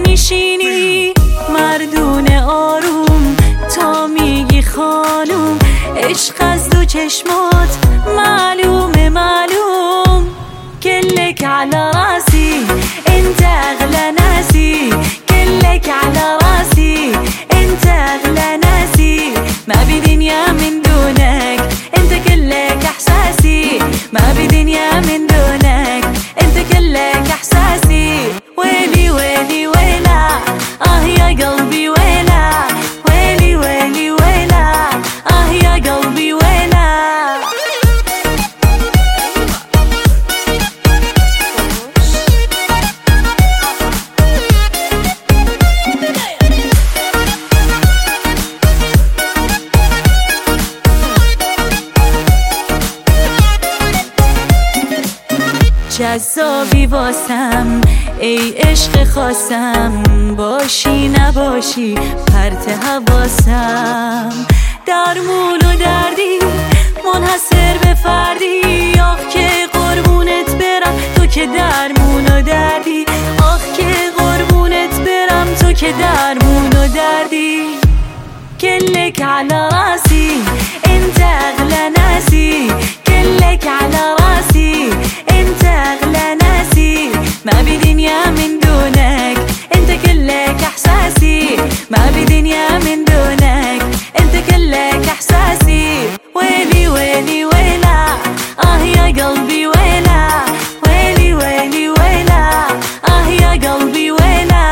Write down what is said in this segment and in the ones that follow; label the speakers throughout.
Speaker 1: میشینی مردونه آروم تا میگی خانوم. عشق از دو چشمات معلومه معلوم. كلك على راسي انت اغلى ناسي. كلك على راسي انت اغلى ناسي. ما بدنيا من دونك انت كلك احساسي. ما بدنيا من دونك انت كلك احساسي. ويلي ويلي ويلا يا قلبي ويلا. ويلي ويلي ويلا يا قلبي ويلا. جذابی واسم ای عشق خاصم. باشی نباشی پرت حواسم. درمون و دردی منحصر به فردی. آخ که قربونت برم تو که درمون و دردی. آخ که قربونت برم تو که درمون و دردی. كلك على راسي انت اغلى ناسي. كلك على راسي انت اغلى ناسي. ما بدنيا من دونك انت كلك احساسي. ما بدنيا من دونك انت كلك احساسي. ويلي ويلي ويلا يا قلبي ويلا. ويلي ويلي ويلا يا قلبي ويلا.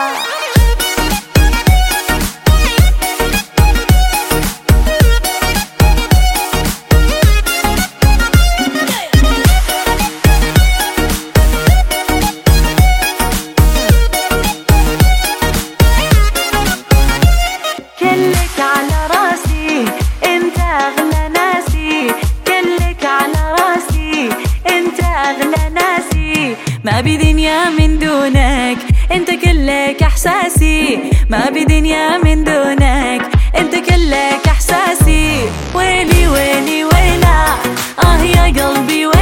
Speaker 1: كلك على راسي انت اغلى ناسي. كلك على راسي انت اغلى ناسي. ما بدنيا من دونك انت كلك احساسي. ما بدنيا من دونك انت كلك احساسي. ويلي ويلي ويلا يا قلبي